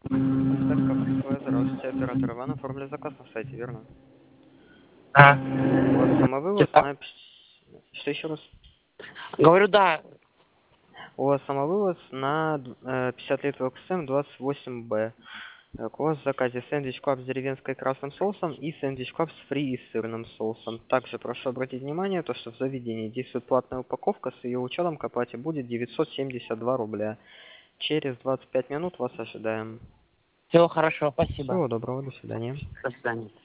Доставка фруктовая, здравствуйте, оператор Иван, оформили заказ на сайте, верно? Да. У вас самовывоз Типа, на... Что еще раз? говорю, да. У вас самовывоз на 50 литров КСМ 28Б. Так, у вас в заказе сэндвич клаб с деревенской красным соусом и сэндвич клаб с фри и сырным соусом. Также прошу обратить внимание, то, что в заведении действует платная упаковка, с ее учетом к оплате будет 972 рубля. Через 25 минут вас ожидаем. Все хорошо, спасибо. Всего доброго, до свидания. До свидания.